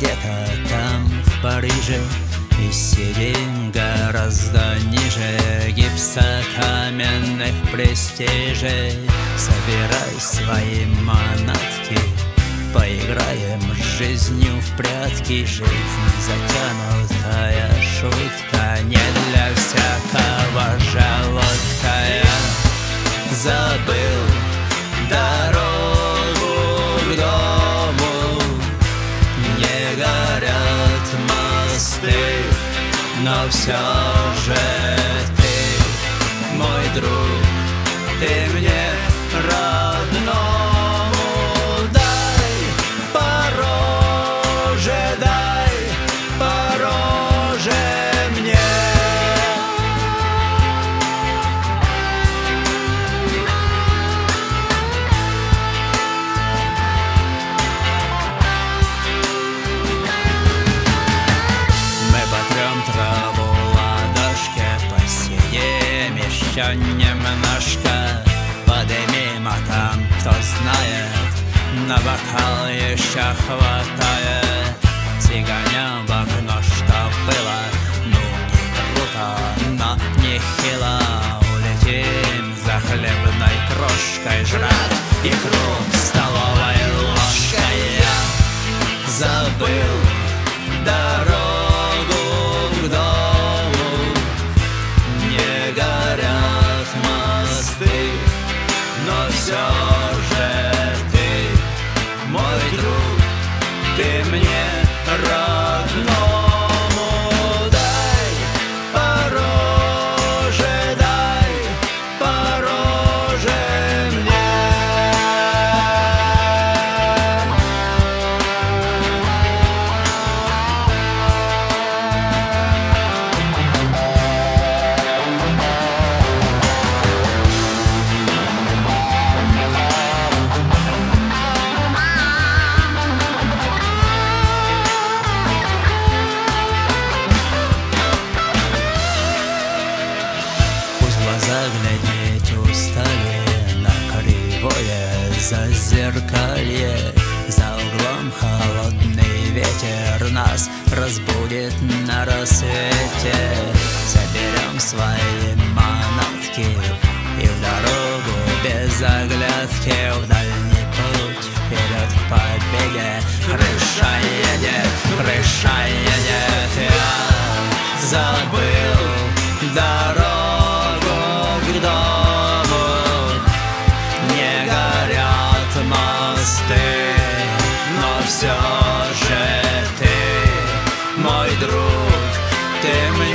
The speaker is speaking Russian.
где-то там, в Париже, и сидим гораздо ниже гипсокаменных престижей. Собирай свои манатки, поиграем с жизнью в прятки. Жизнь затянутая шутка, не для всякого желудка. Я забыл дорогу к дому, не горят мосты, но все же ты, мой друг, ты мне родному дай пороже мне. Мы потрем траву ладошки, посидим еще немножко, подымим, а там, кто знает, на бокал еще хватает. Сиганем в окно, что было, ну не круто, но нехило. Улетим за хлебной крошкой, жрать икру столовой ложкой. Я забыл дорогу к дому, не горят мосты, но все же ты, мой друг, ты мне родному дай пороже мне. Заглядеть устали на кривое зазеркалье. За углом холодный ветер нас разбудит на рассвете. Соберем свои манатки и в дорогу без оглядки, в дальний путь, вперед к побеге. Крыша едет, я забыл дорогу к дому, не горят мосты, но все же ты, мой друг, ты мне